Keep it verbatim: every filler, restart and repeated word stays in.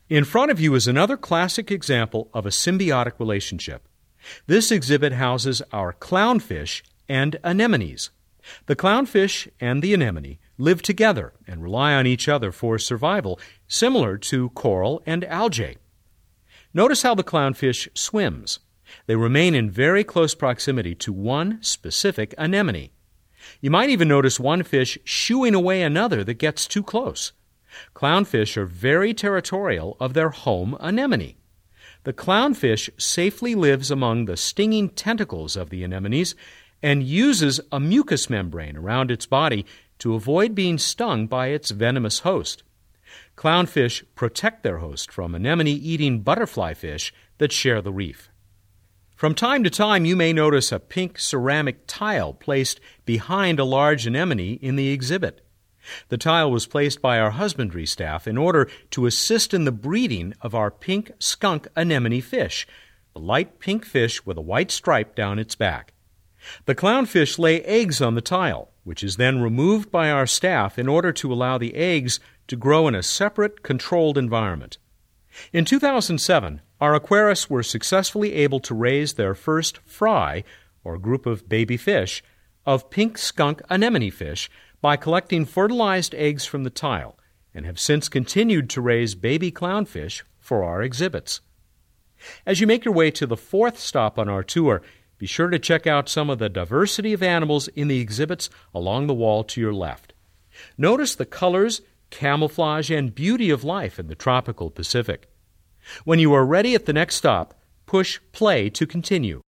In front of you is another classic example of a symbiotic relationship. This exhibit houses our clownfish and anemones. The clownfish and the anemone live together and rely on each other for survival, similar to coral and algae. Notice how the clownfish swims. They remain in very close proximity to one specific anemone. You might even notice one fish shooing away another that gets too close. Clownfish are very territorial of their home anemone. The clownfish safely lives among the stinging tentacles of the anemones and uses a mucous membrane around its body to avoid being stung by its venomous host. Clownfish protect their host from anemone-eating butterfly fish that share the reef. From time to time, you may notice a pink ceramic tile placed behind a large anemone in the exhibit. The tile was placed by our husbandry staff in order to assist in the breeding of our pink skunk anemone fish, the light pink fish with a white stripe down its back. The clownfish lay eggs on the tile, which is then removed by our staff in order to allow the eggs to grow in a separate, controlled environment. In two thousand seven, our aquarists were successfully able to raise their first fry, or group of baby fish, of pink skunk anemone fish by collecting fertilized eggs from the tile, and have since continued to raise baby clownfish for our exhibits. As you make your way to the fourth stop on our tour, be sure to check out some of the diversity of animals in the exhibits along the wall to your left. Notice the colors, camouflage, and beauty of life in the tropical Pacific. When you are ready at the next stop, push play to continue.